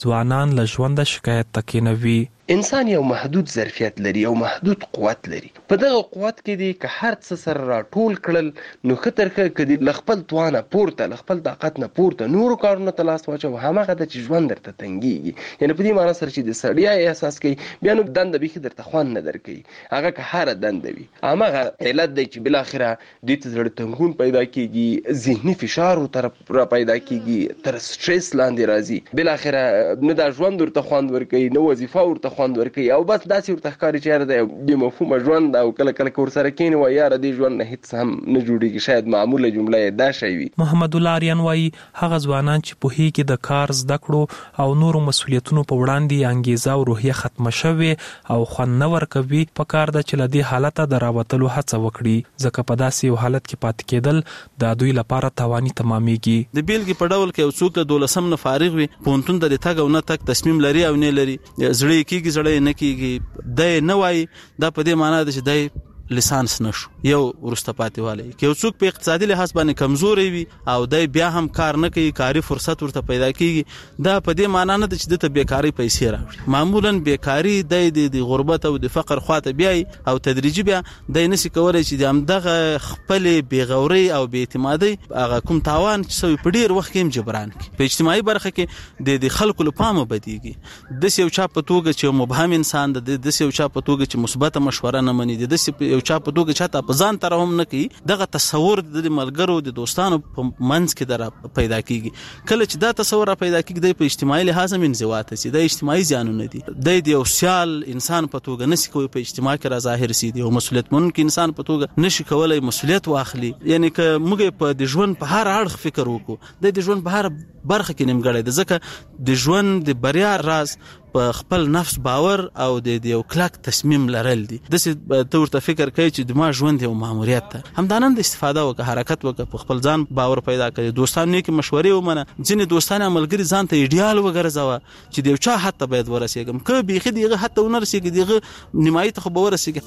ځوانان له ژونده شکایت تکینوي. انسان یو محدود ظرفیت لري او محدود قوت لري. په دغه قوت کې دی که هر څه سره راټول کړل نو ښه کدي له خپل توانه پورته له خپل طاقت نه پورته نورو کارونو ته لاس واچو هماغه د چې ژوند درته تنګېږي. یعنې په دې معنی سره چې د ستړیا احساس کوي بیا نو دنده بیخي درته خوند نه درکوي. هغه که هره دنده وي هماغه علت دی چې بالاخره دوی ته زړه تنګون پیدا کېږي، ذهني فشار ورته را پیدا کېږي، تر سټرس لاندې راځي. بالاخره نه دا ژوند ورته خوند ورکوي، نه وظیفه ورته خوند ورکوي او بس داسې ورته ښکاري چې یاره د بې مفهومه ژوند او کله که ورسره کېني وایي یاره دې ژوند نه هېڅ هم نه جوړېږي. شاید معموله جمله یې دا شی وي. محمد الله آریان وایي هغه ځوانان چې پوهېږي د کار زده کړو او نورو مسؤلیتونو په وړاندې انګیزه او روحیه ختمه شوې او خوند نه ورکوي، پکار ده چې له دې حالته د راوتلو هڅه وکړي، ځکه په داسې یو حالت کې پاتې کېدل د دوی لپاره تاواني تمامېږي. د بیلګې په ډول کې یو څوک د 12 نه فارغ وي، پوهنتون ته د تګ او نه تګ تصمیم لري او نه لري، زړه یې کېږي زړه یې نه کېږي، دی نه وایي دا په دې معنا ده چې دی لیسانس نشو یو ورسته پاتې والی. که یو څوک په اقتصادي لحاظ باندې کمزوری وي او دی بیا هم کار نه کوي، کاري فرصت ورته پیدا کېږي، دا په دې معنا نه ده چې دته بیکاري پیسې راوړي. معمولا بیکاري د غربت او د فقر خواته بیایي او تدریجي بیا دی نشي کولی چې د همدغه خپلې بېغورۍ او بېاعتمادۍ هغه کوم تاوان چې سوی په ډېر وخت کې هم جبران کړي. په اجتماعي برخه کې د خلکو له پامه بدېږي. داسې یو چا په توګه چې یو مبهم انسان ده، داسې یو چا په توګه چې مثبته مشوره نه مني، داسې یو چا په توګه چاته په ځان ترحم نه کوي، دغه تصور د ملګرو د دوستانو په منځ کې در پیدا کیږي. کله چې دا تصور پیدا کیږي په اجتماعي لحاظ هم انزواته سي، د اجتماعي زیانونه دي. د یو سیال انسان په توګه نشي کوي په اجتماع کې را ظاهر سي، د یو مسؤلیت منونکي انسان په توګه نشي کولای مسؤلیت واخلي. یعنی که موږ په د ژوند په هر اړخ فکر وکړو، د ژوند په هر برخه کې نیمګړی ده، ځکه د ژوند د بریا راز په خپل نفس باور او د یو کلک تصمیم لرل دي. داسې ته ورته فکر کوي چې د ما ژوند یو ماموریت ده، همدانند استفاده وکړه، حرکت وکړه، په خپل ځان باور پیدا کړي، دوستانو نیکې مشورې ومنه. ځینې دوستان ملګري ځان ته ایډیال وګرځوه چې د یو چا حد ته باید ورسېږم، که بیخي د هغه حد ته ونه رسېږي، د هغه نیمایي ته خو به ورسېږي.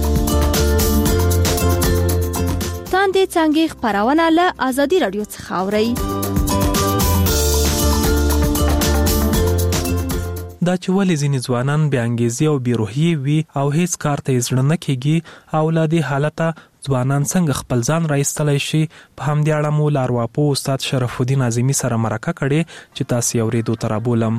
تاندې څانګې خپرونه له ازادي راډیو څخه اورئ. دا چې ولې ځینې ځوانان بې انګیزې او بې روحیې وي او هیڅ کار ته یې زړه نه کېږي او له دې حالته ځوانان څنګه خپل ځان راایستلی شي، په همدې اړه مو له ارواپوه استاد شرف الدین اعظمي سره مرکه کړې چې تاسې یې اورېدو ته رابولم.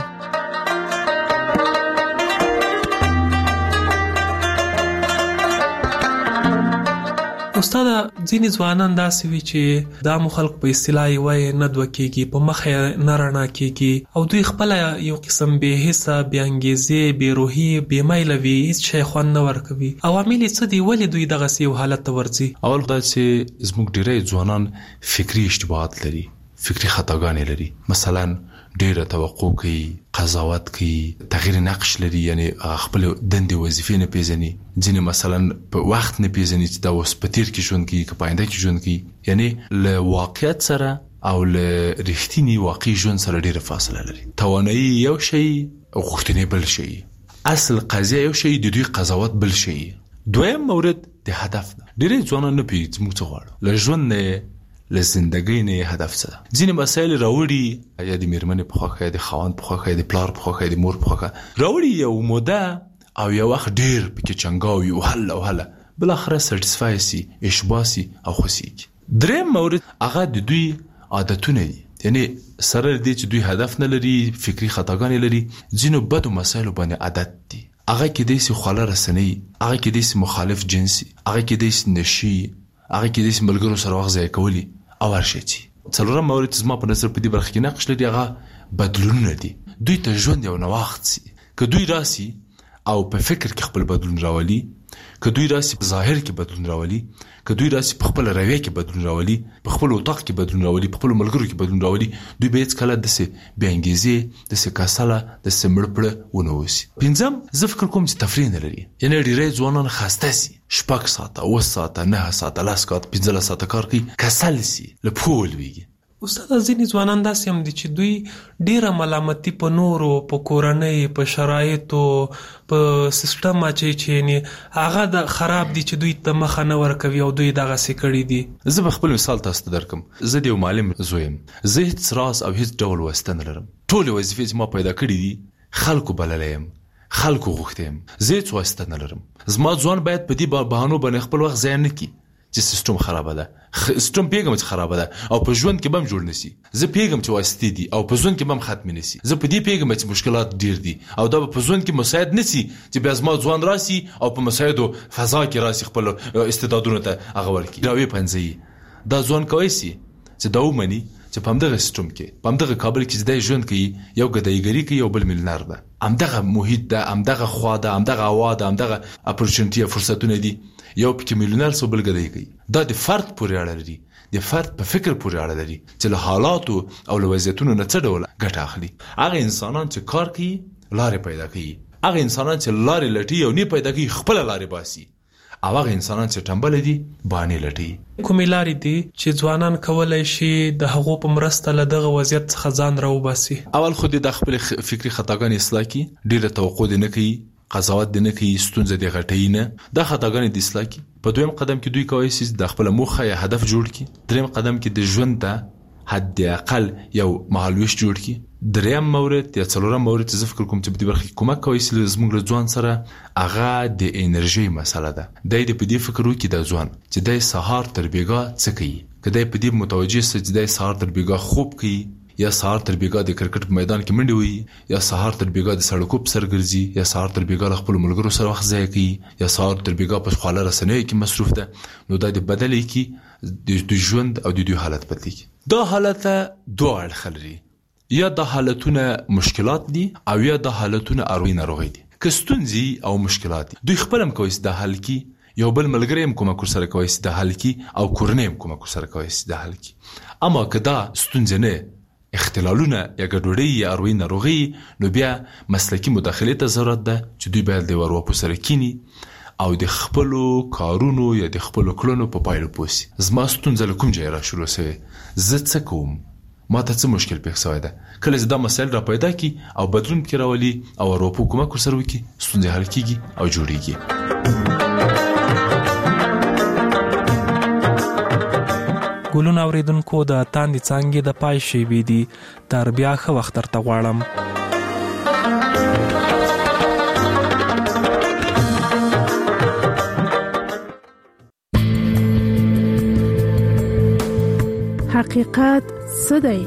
استاد ځینې ځوانان داسې وي چې دا مو خلق په اصطلاح یې وایي نه دوه کېږي، په مخ یې نه رڼا کېږي او دوی خپله یو قسم بې حسه، بې انګیزې، بې روحي، بې میله وي، هېڅ شی خوند نه ورکوي. عوامل یې څه دي؟ ولې دوی دغسې یو حالت ته ورځي؟ اول دا چې زموږ ډېری ځوانان فکري اشتباهات لري، فکري خطاګانې لري. مثلا ډېره توقع کوي، قضاوت کوي، تغییر نقش لري، یعنی خپل دندې وظیفې نه پیژني. ځینې مثلا په وخت نه پیژني چې دا اوس په تیر کې ژوند کوي که په آینده کې ژوند کوي. یعنی له واقعیت سره او له رښتیني واقعي ژوند سره ډېره فاصله لري. توانایي یو شی او غوښتنې بل شی، اصل قضیه یو شی، د دوی قضاوت بل شی. دویم مورد د هدف ده. ډېری ځوانان نه پوهېږي موږ څه غواړو، له ژوند نه له زندګۍ نه هدف څه ده. ځینې مسایل راوړي، یا د میرمنې په خوښه، یا د خاوند په خوښه، یا د پلار په خوښه، یا د مور په خوښه راوړي، یو موده او یو وخت ډېر پکې چنګاوي او هله او هله بالاخره سټسفای سي، اشباه سي او خوښېږي. دریم مورد هغه د دوی عادتونه دي، یعنی سره دې چې دوی هدف نه لري، فکري خطاګانې لري، ځینو بدو مسایلو باندې عادت دي. هغه کېدای سي خواله رسنۍ، هغه کېدای سي مخالف جنسي، هغه کېدای سي نشي، هغه کېدای سي ملګرو سره وخت ضایع کولی او هر شی چې. څلورم مورد زما په نظر په دې برخه کې نقش لري، هغه بدلونونه دي. دوی ته ژوند یو نوښت سي، که دوی راسي او په فکر کې خپل بدلون راولي، که دوی راسي په ظاهر کې بدلون راولي، که دوی راسي په خپل رویه کې بدلون راولي، په خپل اتاق کې بدلون راولي، په خپل ملګرو کې بدلون راولي، دوی به هېڅکله داسې بې انګیزې، داسې کسله، داسې مړه پړه ونه اوسي. پنځم، زه فکر کوم چې تفریح نه لري. یعنې ډېری ځوانان خسته سي، 6 ساعته، 8 ساعته، 9 ساعته، 10 ساعته، 15 ساعته کار کوي، کسل سي، له پښو ولوېږي. استاد ځینې ځوانان داسې هم دي چې دوی ډیره ملامتي په نورو، په کورنۍ، په شرایطو، په سیستم چې هغه د خراب دي چې دوی ته مخه نه ورکوي او دوی دغسې کړي دي. زه به خپل مثال تاسو ته درکم. زه د یو معلم زوی یم. زه هیڅ راز او هیڅ ډول واسطه نه لرم. ټولې وظیفې چې ما پیدا کړي دي خلکو بللی یم، خلکو غوښتی یم. زه هیڅ واسطه نه لرم. زما ځوان باید په دې بهانو باندې خپل وخت ضایع نه کړي چې سیستم خرابه ده. سیستم پیغام چې خرابه ده او په ژوند کې به هم جوړ نشي. زه پیغام چې واسطې دي او په ژوند کې به هم ختم نشي. زه په دې پیغام چې مشکلات ډیر دي او دا په ژوند کې مساعد نشي چې بیا زما ځوان راسي او په مساعدو فضا کې راسي خپل استعدادونو ته هغه ورکړي. راوي پنځي دا ځوان کوي چې دا ومني چې په همدغه سیستم کې، په همدغه کابل کې چې دی ژوند کوي، یو ګدایګري کوي، یو بل میلیونر ده. همدغه محیط ده، همدغه خوا ده، همدغه هوا ده، همدغه اپورچونټي فرصتونه دي. یو پکې میلیونر سو بل ګدای کوي. دا د فرد پورې اړه لري، د فرد په فکر پورې اړه لري چې له حالاتو او له وضعیتونو نه څه ډول ګټه اخلي. هغه انسانان چې کار کوي لارې پیدا کوي، هغه انسانان چې لارې لټي او نه پیدا کوي خپل لارې باسي، او هغه انسانان چې ټمبل دي باندې لټي. کومې لارې دي چې ځوانان کولای شي د هغو په مرسته له دغه وضعیت څخه ځان راوباسي؟ اول خو د خپل فکري خطاګانې اصلاح کړي، ډېره توقع دې نه کوي، قضاوت دې نه کوي، ستونزه دې غټوي نه. دا خطاګانې دې اصلاح کړي. په دویم قدم کې دوی کولی شي د خپل موخه یا هدف جوړ کړي. دریم قدم کې د ژوند ته حد اقل یو مهالویش جوړ کړي. دریم مورد یا څلورم مورد چې زه فکر کوم چې په دې برخه کې کومک کوي چې زموږ له ځوان سره هغه د انرژي مسله ده. دی دې په دې فکر وکړي د ځوان چې دی سهار تر بیګا څه کوي. که دی په دې متوجه سي چې دی سهار تر بیګا خوب کوي، یا سهار تر بیګا د کرکټ په میدان کې منډه وهي، یا سهار تر بیګا د سړکو په سر ګرځي، یا سهار تر بیګا له خپل ملګرو سره وخت ضایع کوي، یا سهار تر بیګا په خواله رسنیو کې مصروف ده، نو دا د بدلې کې د ژوند او د دوی حالت بدلېږي. دا حالت دوه اړخ لري، یا د حالتونه مشکلات دي او یا د حالتونه اروي ناروغي دي. که ستونزې او مشکلات دي دوی خپل هم کوي د حل کی، یو بل ملګری هم کومک سره کوي د حل کی، او کورنۍ هم کومک سره کوي د حل کی. اما که دا ستونزې نه اختلالونه یا ګډوډي یا اروي ناروغي، نو بیا مسلکی مداخله ته ضرورت ده چې دوی باید د ورواپو سره کینی او د خپل کارونو یا د خپل کړنو په پایله پوسی. زما ستونزه له کوم ځای را شروع شوه، زه څه کوم، ما ته څه مشکل پیښ شوی ده. کله چې دا مسایل را پیدا کی او بدلون کې راولي او ورواپو کومک سره وکي، ستونزې حل کیږي او جوړیږي. ګلونه اوریدونکو، د تاندې څانګې د پای شیبې دي. تر بیا ښه وخت درته غواړم. حقیقت څه دی؟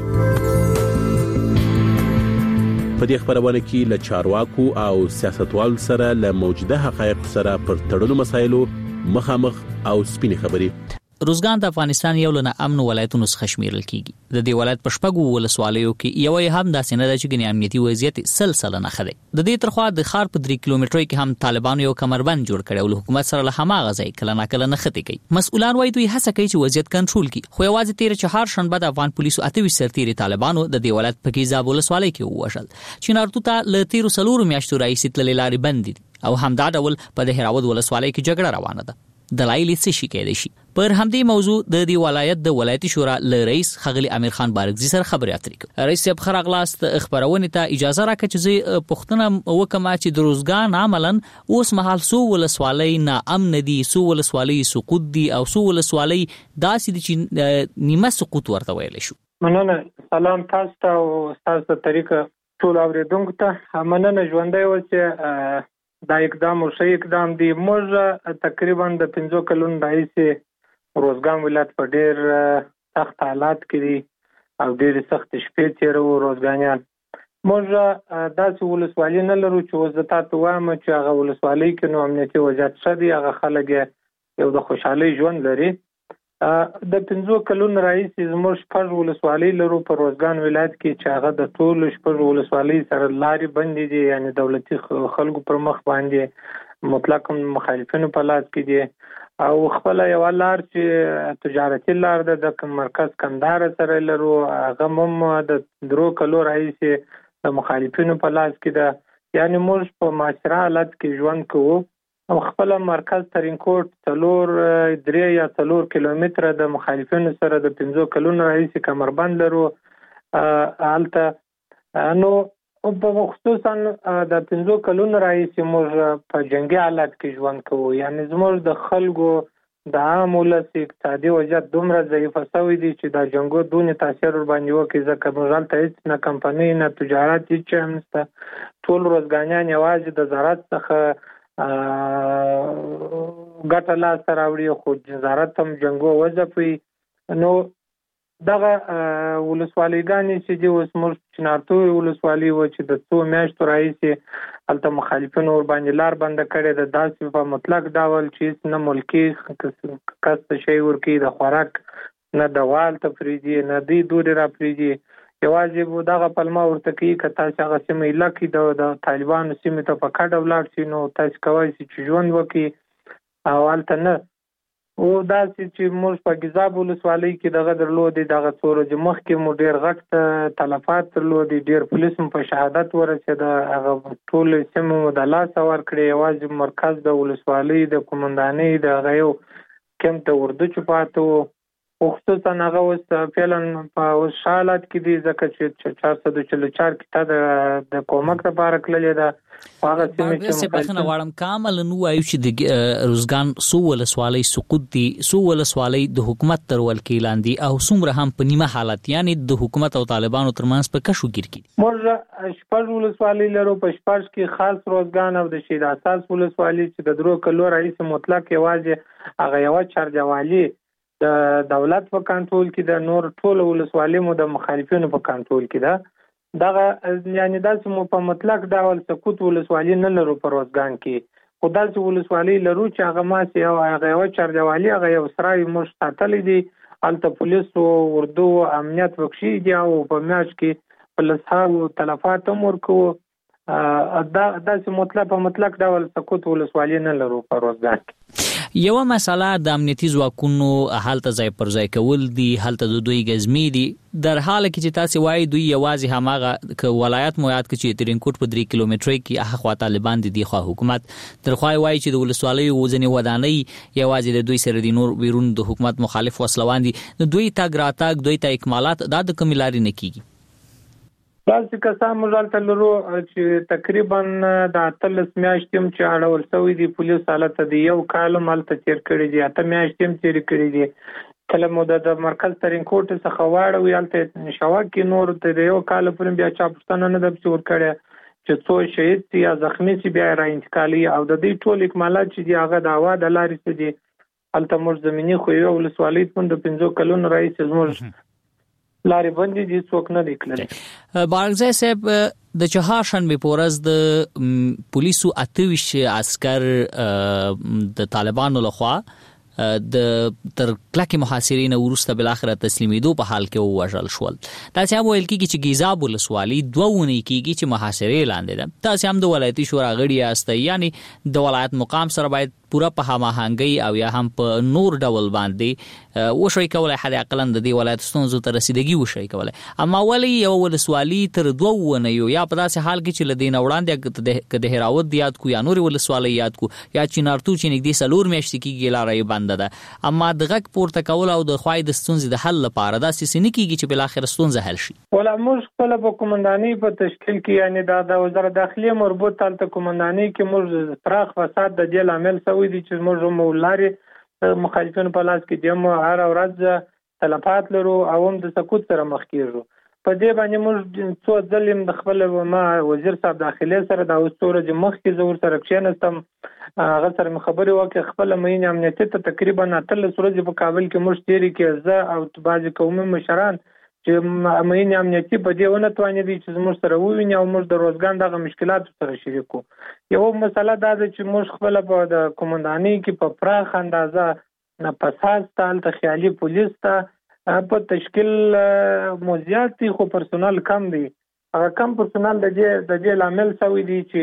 په دې خبرونه کې له چارواکو او سیاستوالو سره له موجوده حقایق سره پر تړلو مسایلو مخامخ او سپینې خبرې. روزګان د افغانستان یو له امن ولایتونو څخه شمیرل کیږي. د دې ولایت په شپږو ولسوالیو کې یو یې هم داسې نه ده چې ګنې امنیتي وضعیت سلسله نه خدي. د دې ترخوا د ښار په 3 کیلومترۍ کې هم طالبانو یو کمربند جوړ کړی او له حکومت سره له هماغه ځای کله ناکله نه خدي کوي. مسؤلان وایي دوی هڅه کوي چې وضعیت کنټرول کړي، خو یوازې تیر چهار شنبه د افغان پولیسو 28 سرتیري طالبانو د دې ولایت په کې زاب ولسوالۍ کې ووژل چې نارتو ته له تیر 4 میاشتو راهیسې تللې لارې بند دي او همدا ډول په د هراود ولسوالۍ کې جګړه روانه ده. دلایل څه شي کېدای شي؟ پر همدې موضوع د دې ولایت د ولایتي شورا له رئیس خغلی امیر خان بارګزي سره خبرې اترې کوي. رئیس صاحب خراغلاست خبرونه ته اجازه راکړه چې زه پښتنه وکم چې د روزګان عملاً اوس مهال سو ولسوالۍ نا امن دي، سو ولسوالۍ سقوط دي او سو ولسوالۍ داسې دي چې نیمه سقوط ورته ویل شو. مننه. سلام تاسو ته او تاسو ته طریقه ټول اوریدونکو ته مننه. ژوندۍ اوسه. دا اقدام او شی اقدام دی. موږ تقریبا د 5 کلونو راهیسې روزګان ولایت په ډېر سخت حالات کې دي او ډېر سخت شپې تیرو روزګانیان. موږ داسې ولسوالۍ نه لرو چې اوس د تاسو وایم چې هغه ولسوالۍ کې نو امنیتي وضعیت ښه دی، هغه خلک یو د خوشحالۍ ژوند لري. د 5 کلونو راهیسې زموږ 6 ولسوالۍ لرو په روزګان ولایت کې چې هغه د ټولو 6 ولسوالۍ سره لارې بندې دي، یعنی دولتي خلکو پر مخ باندې مطلق مخالفینو په لاس کې دي او خپل یو لار چې تجارتي لار ده د مرکز کندهار سره لرو، هغه هم د 3 کلونو راهیسې د مخالفینو په لاس کې ده. یعنی موږ په معاصره حالت کې ژوند کوو او خپل مرکز ترینکوټ 3 یا 4 کیلومتره د مخالفینو سره د 15 کلونو راهیسې کمربند لرو. هلته نو په خصوصا د 15 کلونو راهیسې موږ په جنگي حالت کې ژوند کوو. یعنی زموږ د خلکو د عام ولس اقتصادي وضعیت دومره ضعیفه شوی دی چې د جنګو دونې تاثیر ور باندې وکړي، ځکه موږ هلته هېڅ نه کمپنۍ نه تجارت هېڅ هم نشته. ټول روزګانیان یوازې د زراعت څخه ګټه لاسته راوړي، خو زراعت هم جنګو وځپوي. نو دغه ولسوالیګانې چې دي اوس موږ چنارتوی ولسوالي و چې د 2 میاشتو راهیسې هلته مخالفینو ور باندې لار بنده کړې ده، داسې په مطلق ډول چې نه ملکي کس ته شی ورکوي، د خوراک نه دوا هلته پرېږدي، نه دوی دوړې را پرېږدي. یوازې دغه پلمه ورته کوي که تاسې هغه سیمه ایله کړي د طالبانو سیمې ته په کډه ولاړ شي نو تاسې کولی شئ چې ژوند وکړي، او هلته نه. او داسې چې موږ په ګیزاب ولسوالۍ کې دغه درلودې، دغه څو ورځې مخکې مو ډېر غټ تلفات درلودې، ډېر پولیس مو په شهادت ورسېده، هغه ټول سیمه مو د لاسه ورکړې. یوازې مرکز د ولسوالۍ د قومندانۍ د هغه یو کمپ ته اردو پاتې و، خصوصا هغه اوس فعلا په اوس حالت کې دي، ځکه چې 444 کې د کومک لپاره کړلې ده. هغه سیمه چې بخنه واړم کامل نو وایو چې د روزګان سو ولسوالۍ سقوط دي، سو ولسوالۍ د حکومت تر ولکې لاندې او څومره هم په نیمه حالت، یعنی د حکومت او طالبانو ترمنځ په کشو ګیر کې. موږ شپږ ولسوالۍ لرو، په شپږ کې خاص روزګان او د شهید اساس ولسوالۍ چې د 3 کلو رئیس مطلق یوازې هغه یو چارجوالي د دولت په کنټرول کې ده، نور ټول ولسوالۍ مو د مخالفینو په کنټرول کې ده. دغه یعنی داسې مو په مطلق ډول سقوط ولسوالۍ نه لرو په روزګان کې، خو داسې ولسوالۍ لرو چې هغه ماسې او هغه یو چارجوالي هغه یو سرای موږ ساتلی دي، هلته پولیسو اردو امنیت وکشي دي او په میاشت کې په لسهاو تلفات هم ورکوو. داسې مطلق ډول سقوط ولسوالۍ نه لرو په روزګان کې. یو مسله د امنیتي ځواکونو هلته ځای پر ځای کول دي، هلته د دوی ګزمې دي، در حال کې چې تاسو وایي دوی یوازې هماغه ک ولایت مو یاد کړي چې ترینکوټ په 3 کیلومترۍ کې هغه خوا طالبان دي، خو حکومت ترخوای وایي چې د ولسوالۍ وزنې ودانۍ یوازې د دوی سره د نور بیرون د حکومت مخالف وسلوان دي، دوی تاګ راتاګ دوی ته اکمالات دا د کوم لارې نه کیږي. داسې کسان موږ هلته لرو چې تقریبا د 18 میاشتې هم چې اړول شوي دي، پولیس هلته د 1 کال هم هلته تېر کړي دي، 8 میاشتې هم تېرې کړي دي. کله مو د مرکز ترینکوټ څخه واړوي هلته شوک کې نور د 1 کال پورې بیا چا پوښتنه نه ده پسې ورکړې چې څو شهید سي یا زخمي سي بیا را انتقالي، او د دې ټول اکمالات چې دي هغه د هوا د لارې څه دي. هلته موږ زمیني خو یو ولسوالۍ د 15 کلونو راهیسې زموږ لارې بندې دي، څوک نه دی کړلی. بارګزی صاحب د چهارشنبې په ورځ د پولیسو 28 عسکر د طالبانو لخوا د تر کلکې محاصرې نه وروسته بالاخره تسلیمېدو په حال کې ووژل شول. تاسې هم ویل کېږي چې ګیزاب ولسوالۍ 2 اونۍ کېږي چې محاصرې لاندې ده. تاسې هم د ولایتي شورا غړي یاستئ، یعنی د ولایت مقام سره باید پوره په هماهنګۍ او یا هم په نور ډول باندې وشوي کولای، حد اقلا د دې ولایت ستونزو ته رسیدګي وشوي کولای. اما ولې یو ولسوالۍ تر 2 اونیو یا په داسې حال کې چې له دې نه وړاندې که د هراوت یاد کو یا نورې ولسوالۍ یاد کو یا چینارتو چې نږدې 4 میاشتې کېږي لاره یې بنده ده، اما د غږ پورته کول او د خوای د ستونزې د حل لپاره داسې څه نه کېږي چې بالاخره ستونزه حل شي؟ ولا موږ خپله په قومندانۍ په تشکیل کې، یعنی د وزارت داخلي مربوط هلته قومندانۍ کې موږ پراخ فساد د دې لامل شوی دی چې موږ لارې مخالفینو په لاس کې دیم هر ورځ تلفات لرو او هم د سقوط سره مخ کیږو. په دې باندې موږ څو ځلې د خپل وزیر صاحب داخلي سره د اوسطوره د مخ کې زور سره کښېنستم، هغه سره مې خبرې وکړې، خپل مین امنیتي ته تقریبا 18 ورځې په کابل کې موږ تېرې کې زه او بعضې قومي مشران چې مین امنیتي په دې ونه توانېدي چې زموږ سره وویني او موږ د روزګان دغه مشکلاتو سره شریک کړو. یو مسله دا ده چې موږ خپله په د قومندانۍ کې په پراخ اندازه فساد ته هلته خیالي پولیس ته په تشکیل مو زیات دي خو پرسونل کم دی. هغه کم پرسونل د دې لامل شوی دی چې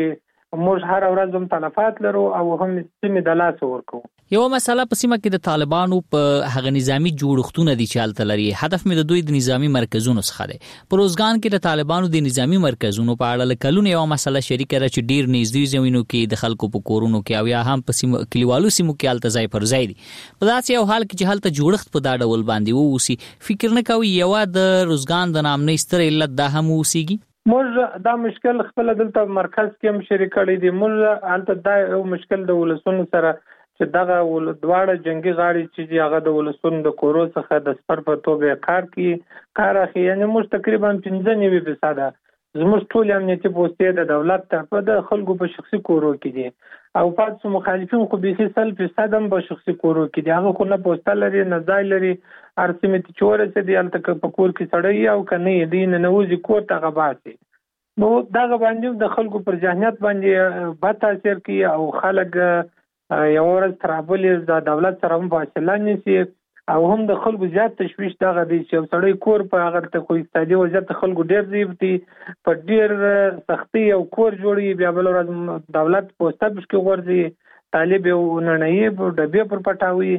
موږ هر ورځ هم تلفات لرو او هم سیمې د لاس ورکو. یو مسله په سیمه کې د طالبانو په هغه نظامی جوړښتونه دي چې حالت لري. هدف مې د دوی د نظامی مرکزونو څخه دی. په روزګان کې د طالبانو د نظامی مرکزونو په اړه لکلونه یو مسله شریکه ده چې ډیر نږدې زمینو کې د خلکو په کورونو کې او یا هم په سیمه کلیوالو سیمو کې حالت ځای پر ځای دي. په داسې یو حال کې چې حالت جوړښت په دا ډول باندې ووسی، فکر نه کوي یو د روزګان د نام نه ستر علت دا هم وسیږي. موږ دا مشکل خپل دلته مرکز کې هم شریک کړی دی. موږ حالت دا یو مشکل د ولسونو سره چې دغه دواړه جنگي غاړي چې هغه د ولسونو د کورو څخه د سپر په توګه کار اخی، یعنی موږ تقریبا 95% زموږ ټول امنیتي پوستې د دولت ته د خلکو په شخصي کورو کې دي او پاتې مخالفین خو به 100% هم په شخصي کورو کې دي. هغه خو نه پوسټ لري نه ځای لري، ارسمت چوره چې دی الته په کور کې سړی او کني دی نه نوځي کور ته غباسي. نو دا باندې د خلکو پر ذهنیت باندې بد تاثیر کوي او خلک یو ورځ ترابل د دولت سره هم فاصله نیسي او هم د خلکو زیات تشویش دغه دی چې سړی کور په هغه ته خو اقتصادي وضعیت خلکو ډیر ضعیف دي، په ډیر سختي او کور جوړي، بیا بل ورځ دولت پوسټ کې ورځي طالب یو ننۍ په ډبې پر پټاوي،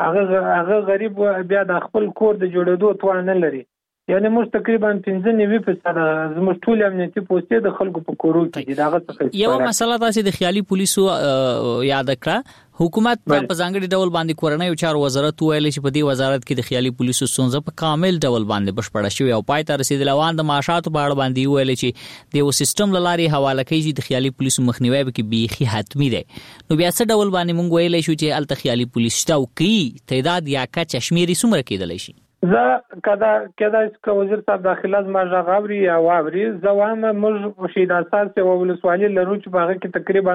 هغه غریب بیا د خپل کور د جوړېدو توان نه لري. یعنی موږ تقریبا 95% زموږ ټول امنیتي پوستې د خلکو په کورو کې دي. دغه څه یو مسله تاسو د خیالي پولیسو یاد کړه. حکومت په ځانګړي ډول باندې کورنۍ او چارو وزارت ویل چې په دې وزارت کې د خیالي پولیسو ستونزه په کامل ډول باندې بشپړه شوې او پای ته رسیدل. روان د معاشاتو په اړه باندې ویل چې د یو سیستم لاري حواله کوي چې د خیالي پولیسو مخنیوي به بیخي حتمی دی. نو بیا څه ډول باندې مونږ ویل شو چې الته خیالي پولیس شته او کی تعداد یا کا چشمیري څومره کېدلی شي؟ زه کدا وزیر صاحب داخله ما غاوري او واوري زوامه موږ شهید اساس او ولسوالۍ لرو چې باغ کې تقریبا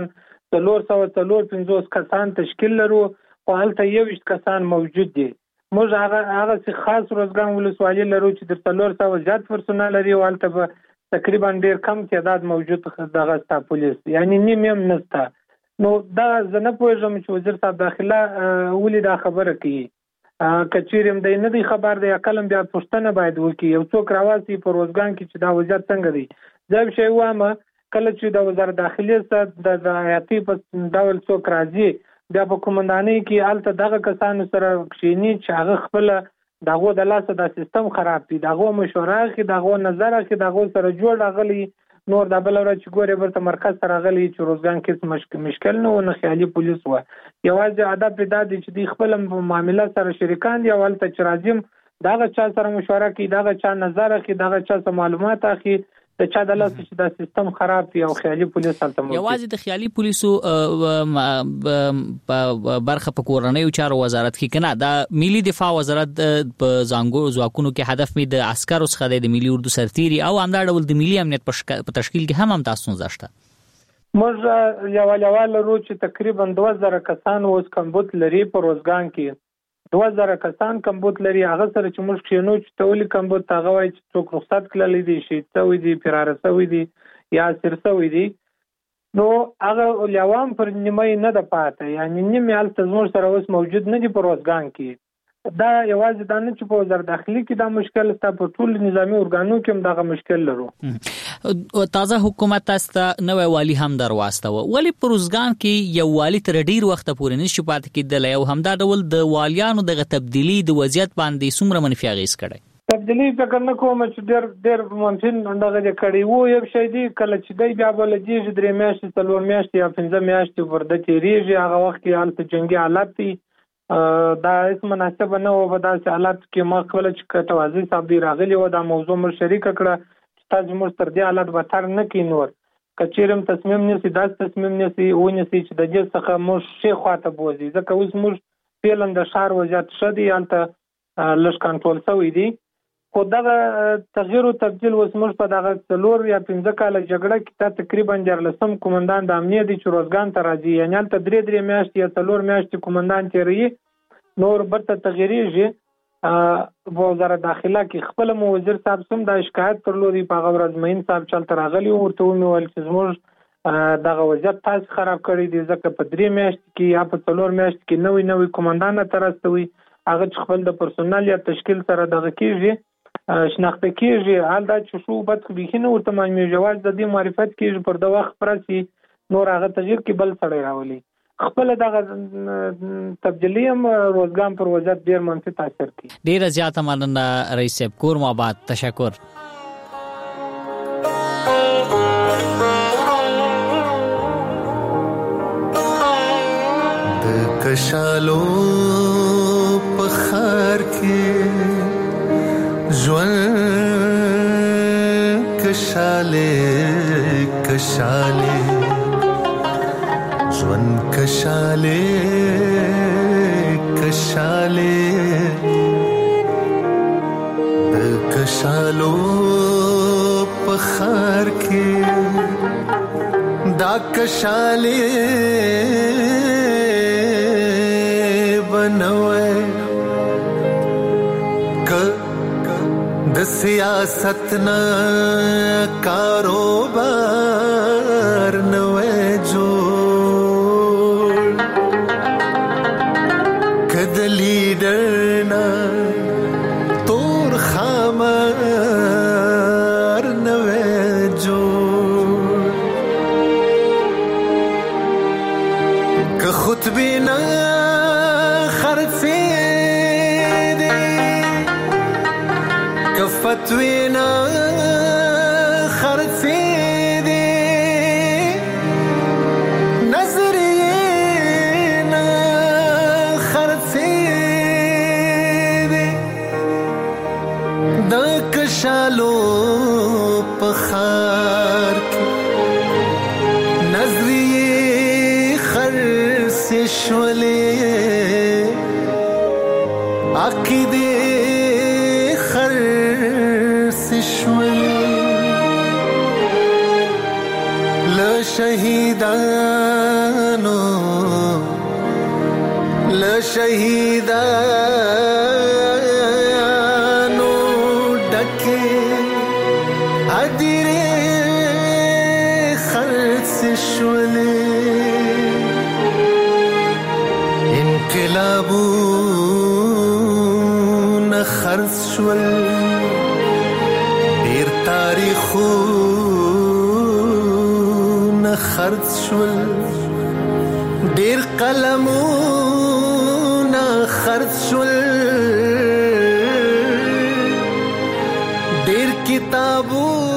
350 کسان تشکیل لرو او هلته 21 کسان موجود دي. موږ هغه خاص روزګان ولسوالۍ لرو چې د 300 زیات پرسونل لري او هلته تقریبا ډیر کم تعداد موجود دغه ستا پولیس، یعنی نیم هم نشته. نو دا زنه پوهیږم چې وزیر صاحب داخله ولې دا خبره کوي. کچېرم د نه دی خبر دی کلم بیا پښتنه باید وکي یو څوک راوځي په روزګان کې چې دا وضعیت څنګه دی. ځکه چې وامه کله چې د وزارت داخلي سره د حیاتي په ډول څوک راځي بیا په کومندانۍ کې الته دغه کسانو سره کښینی چې هغه خپل دغه د لاسه د سیستم خراب دي، دغه مشوره کې دغه نظر کې دغه سره جوړ راغلي. نور د بل ورځ چې ګوري برته مرکز سره غلي چې روزګان کې مشکل نه خیالي پولیس و یوازې ادب پیدا دي چې د خپل معاملې سره شریکان دي او ولته چې راځم دغه چا سره مشوره کوي، دغه چا نظر کوي، دغه چا سره معلومات اخلي، د چا د لاس چې د سیستم خراب دی او خیالي پولیس هلته موجود. یوازې د خیالي پولیسو برخه په کورنۍ چارو وزارت کې کنه د ملي دفاع وزارت په ځواکونو کې هدف می د عسکرو څخه د ملي اردو سرتيري او همدا ډول د ملي امنیت په تشکیل کې هم تاسو زشته. موږ یو لرو چې تقریبا 2000 کسان اوس کمبود لري په روزګان کې. 2000 کسان کمبود لري. هغه سره چې موږ کښینو چې تولی کمبود هغه وایي چې څوک رخصت کړلی دي، شهید شوي دي، فرار شوي دي یا اسیر شوي دي. نو هغه لیوام پر نیمه نه ده پاته، یعنی نیمه هلته زموږ سره اوس موجود نه دي په روزګان کې. دا یوازې دا نه چې په وزارت داخلي کې دا مشکل ستا په ټول نظامی ارګانو کې هم دغه مشکل لرو. تازه حکومت تاسو نوې والی هم درواستو، ولی په روزګان کې یو والی تر ډیر وخت پورې نشي پاتې کېدل او همدا ډول د والیانو دغه تبدیلی د وضعیت باندې څومره منفي اغیز کړي؟ تبدیلی فکر نه کوم چې ډیر ممکن دغه کړي وو. یو شی دی کله چې دی بیا بل دیږي 3 میاشتې 4 میاشتې یا 5 میاشتې ورده تیریږي، هغه وخت کې حالت جنگي حالت دی. دا اسم مناسب نه و په داسې حالت کې ما خپل چې توازی صاحب دی راغلی و دا موضوع مر شریک کړه چې تاسو مر تر دې حالت به تر نه کې نور کچېرم تصمیم نیسی داس تصمیم نیسی ونیسی چې د دې څخه مو شي خواته بوزي. ځکه اوس موږ پیلن د شهر وضعیت شدي انته لږ کنټرول شوی دی. خو دغه تغییر او تبديل اوس موږ په دغه 4 یا 15 کال جګړه کې تقریبا 14 کومندان د امنیت چې روزګان ته راځي، یعنی الته 3 میاشتې یا 4 میاشتې کومندان تیری نور برته تغییریږي. وزارت داخله کې خپل وزیر صاحب سم د شکایت ترلوري په غوړز مین صاحب چلته راغلی ورته ویل چې زموږ دغه وضعیت تاسو خراب کړی دی، ځکه په 3 میاشتې کې یا په 4 میاشتې کې نوې کومندان ترستوي هغه خپل د پرسونل یا تشکیل سره دغه کیږي شناخته کیږي. حال دا چې شو بد بخینه ورته مې جواز د دې معرفت کیږي پر د وخت پرسي نور هغه تغییر کې بل سړی راولي. خپل دغه تبدیلی هم روزګان پر وضعیت ډیر منفي تاثیر کوي. ډیره زیاته مننه رئیس صاحب، کور مو آباد. تشکر. د کشالو په خار کې ژوند کشاله کشاله ژوند کشاله کشاله د کشالو په خار کې دا کشاله بنوي د سیاست نه کاروبار نوې جوړ کد لیډر نه تور خامار نوې جوړ که خطبه نه فتوینا خرڅې دي نظرینا خرڅې دي د کشالو په خار کې نظریې خرڅې شولې عقیدې شهیدانو ډکه ادیره خرڅ شولې انقلابونه خرڅ شول ډیر تاریخونه خرڅ شول ډیر قلمونه خرڅ شول ډیر کتابونه